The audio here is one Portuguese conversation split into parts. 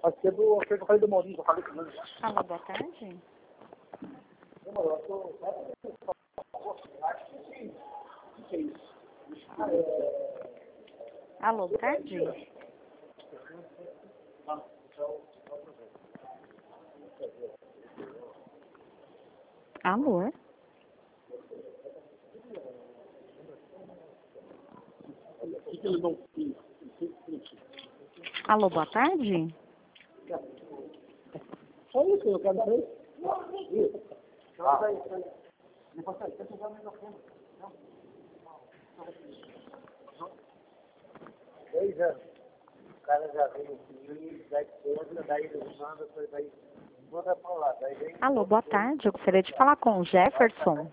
Aqui é do... Aqui é que eu falei do Maurício, eu falei com ele. Alô, boa tarde. Alô, boa tarde. Alô? Alô, boa tarde. Só isso, eu quero saber. Dois anos. O cara já veio aqui, daí conta, daí ele manda, daí manda pra lá. Daí vem... Alô, boa tarde. Eu gostaria de falar com o Jefferson.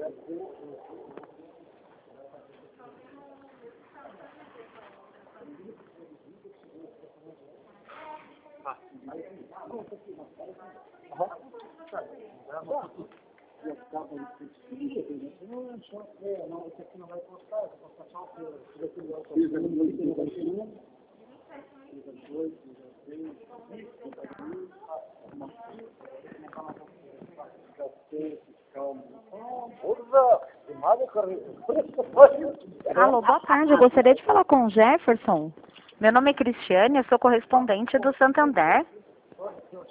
Alô, boa tarde. Eu gostaria de falar com o Jefferson. Meu nome é Cristiane, eu sou correspondente do Santander.